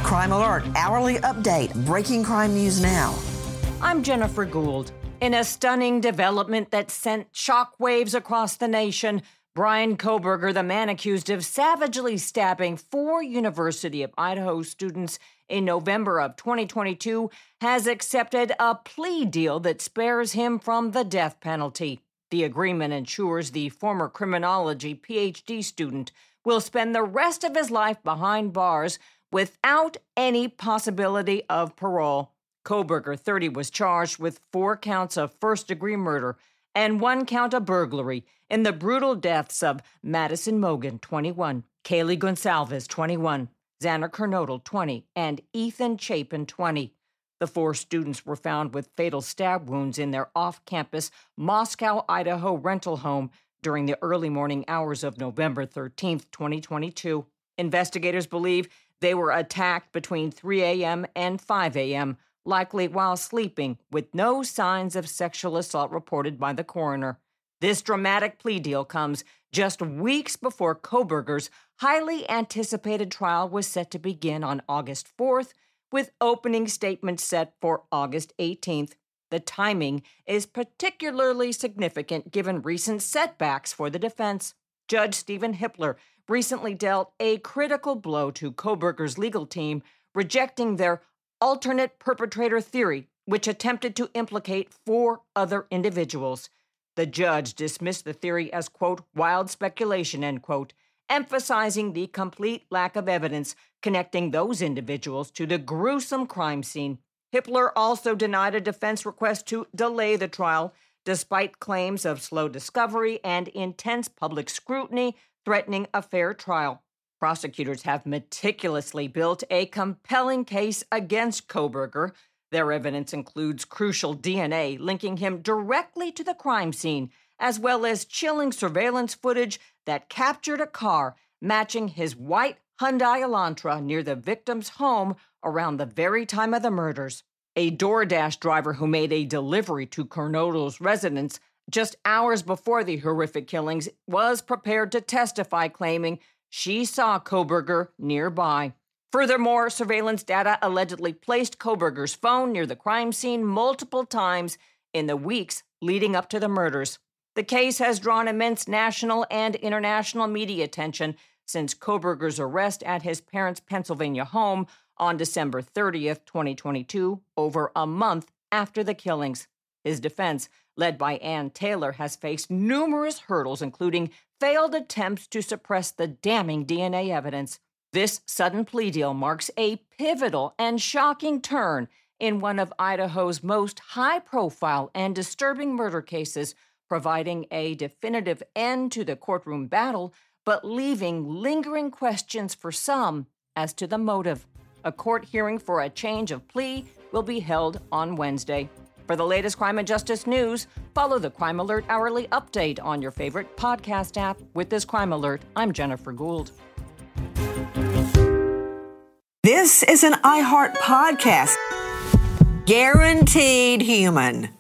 Crime Alert, hourly update, breaking crime news now. I'm Jennifer Gould. In a stunning development that sent shockwaves across the nation, Bryan Kohberger, the man accused of savagely stabbing 4 University of Idaho students in November of 2022, has accepted a plea deal that spares him from the death penalty. The agreement ensures the former criminology PhD student will spend the rest of his life behind bars without any possibility of parole. Kohberger, 30, was charged with 4 counts of first-degree murder and 1 count of burglary in the brutal deaths of Madison Mogen, 21, Kaylee Gonsalves, 21, Xander Kernodle, 20, and Ethan Chapin, 20. The 4 students were found with fatal stab wounds in their off-campus Moscow, Idaho rental home during the early morning hours of November 13, 2022. Investigators believe they were attacked between 3 a.m. and 5 a.m., likely while sleeping, with no signs of sexual assault reported by the coroner. This dramatic plea deal comes just weeks before Kohberger's highly anticipated trial was set to begin on August 4th, with opening statements set for August 18th. The timing is particularly significant given recent setbacks for the defense. Judge Stephen Hippler recently dealt a critical blow to Kohberger's legal team, rejecting their alternate perpetrator theory, which attempted to implicate 4 other individuals. The judge dismissed the theory as, quote, wild speculation, end quote, emphasizing the complete lack of evidence connecting those individuals to the gruesome crime scene. Hippler also denied a defense request to delay the trial, despite claims of slow discovery and intense public scrutiny threatening a fair trial. Prosecutors have meticulously built a compelling case against Kohberger. Their evidence includes crucial DNA linking him directly to the crime scene, as well as chilling surveillance footage that captured a car matching his white Hyundai Elantra near the victim's home around the very time of the murders. A DoorDash driver who made a delivery to Kernodle's residence just hours before the horrific killings was prepared to testify, claiming she saw Kohberger nearby. Furthermore, surveillance data allegedly placed Kohberger's phone near the crime scene multiple times in the weeks leading up to the murders. The case has drawn immense national and international media attention since Kohberger's arrest at his parents' Pennsylvania home on December 30th, 2022, over a month after the killings. His defense, led by Ann Taylor, has faced numerous hurdles, including failed attempts to suppress the damning DNA evidence. This sudden plea deal marks a pivotal and shocking turn in one of Idaho's most high-profile and disturbing murder cases, providing a definitive end to the courtroom battle, but leaving lingering questions for some as to the motive. A court hearing for a change of plea will be held on Wednesday. For the latest crime and justice news, follow the Crime Alert Hourly Update on your favorite podcast app. With this Crime Alert, I'm Jennifer Gould. This is an iHeart podcast. Guaranteed human.